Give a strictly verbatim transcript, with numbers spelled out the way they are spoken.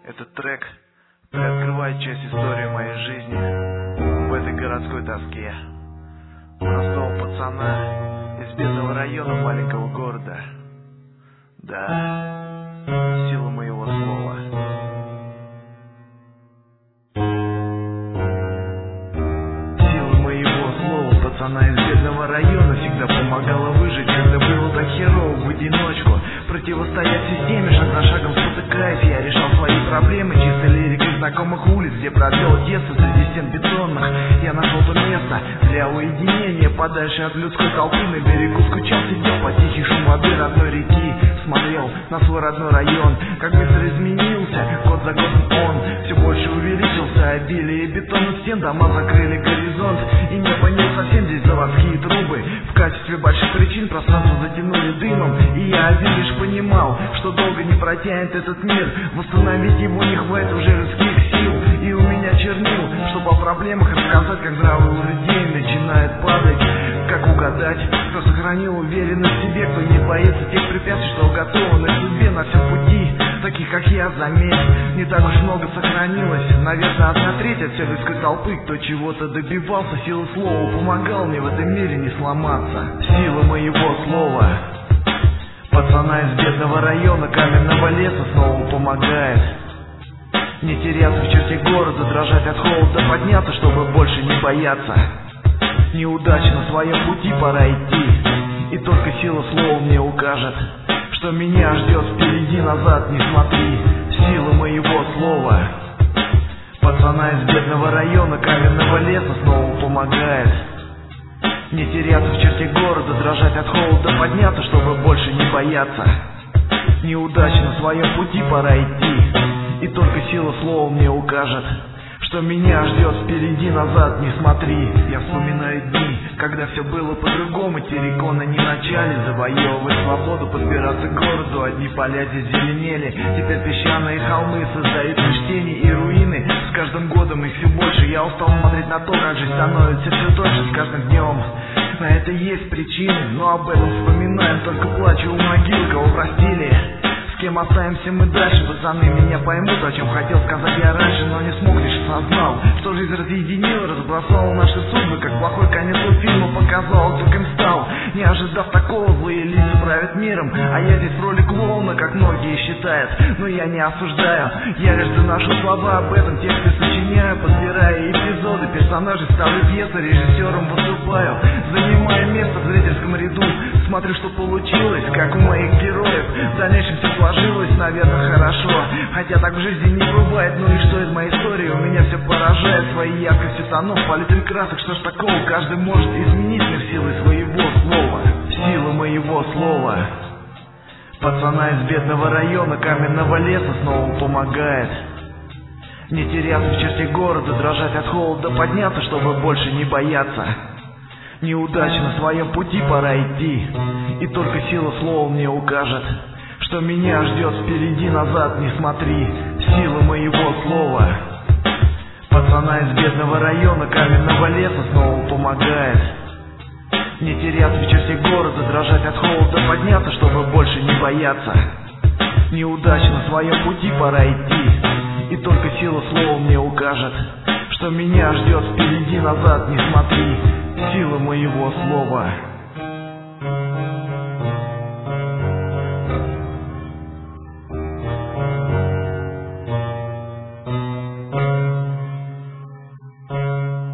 Этот трек приоткрывает часть истории моей жизни в этой городской тоске. Простого пацана из бедного района маленького города. Да, сила моего слова. Сила моего слова пацана из бедного района всегда помогала выжить, когда было так херово в одиночку. Противостоять системе, шаг за шагом спотыкаясь, я решал свои проблемы чисто лирикой знакомых улиц, где провел детство среди стен бетонных. Я нашел то место для уединения, подальше от людской толпы. На берегу скучал, сидел под тихий шум воды родной реки, смотрел на свой родной район, как быстро изменился год за годом он. Все больше увеличился обилие бетонных стен, дома закрыли горизонт, и небо не совсем, здесь заводские трубы. В качестве больших причин пространство затянули дымом, и я один лишь понимал, что долго не протянет этот мир. Восстановить его не хватит уже людских сил, и у меня чернил, чтобы о проблемах рассказать, как здравый у людей начинает падать. Как угадать, кто сохранил уверенность в себе, кто не боится тех препятствий, что уготованы судьбе на всем пути. Таких, как я, заметь, не так уж много сохранилось. Наверное, одна треть от всей людской толпы, кто чего-то добивался. Сила слова помогал мне в этом мире не сломаться. Сила моего слова пацана из бедного района каменного леса снова помогает не теряться в черте города, дрожать от холода, подняться, чтобы больше не бояться. Неудачи на своем пути пора идти, и только сила слова мне укажет, что меня ждет впереди, назад не смотри. Сила моего слова пацана из бедного района каменного леса снова помогает не теряться в черте города, дрожать от холода, подняться, чтобы больше не бояться. Неудачи на своем пути пора идти, и только сила слова мне укажет, что меня ждет впереди, назад не смотри. Я вспоминаю дни, когда все было по-другому, терриконы не начали завоевывать свободу, подбираться к городу, одни поля здесь зеленели. Теперь песчаные холмы создают лишь тени и руины, с каждым годом их все больше. Я устал смотреть на то, как жизнь становится все тоньше с каждым днем. На это есть причины, но об этом вспоминаем, только плачу у могил, кого простили. С кем останемся мы дальше? Пацаны меня поймут, о чем хотел сказать я раньше, но не смог, лишь осознал, что жизнь разъединила, разбросала наши судьбы, как плохой конец у фильма показал, кто кем стал. Не ожидав такого, злые лица правят миром, а я здесь в роли клоуна, как многие считают. Но я не осуждаю, я лишь доношу слова об этом, тексты сочиняю, подбирая эпизоды персонажей, ставлю пьесы, режиссером выступаю, занимаю место в зрительском ряду, смотрю, что получилось, как у моих героев. В дальнейшем все сложилось, наверное, хорошо, хотя так в жизни не бывает. Ну и что из моей истории? У меня все поражает своей яркостью тонов, палитрой красок. Что ж такого? Каждый может изменить мир силой своего слова. Сила моего слова пацана из бедного района каменного леса снова помогает не теряться в черте города, дрожать от холода, подняться, чтобы больше не бояться. Неудачи на своем пути пора идти, и только сила слова мне укажет, что меня ждет впереди, назад не смотри. Сила моего слова пацана из бедного района каменного леса снова помогает не теряться в черте города, дрожать от холода, подняться, чтобы больше не бояться. Неудачи на своем пути пора идти, и только сила слова мне укажет, что меня ждет впереди, назад не смотри. Сила моего слова.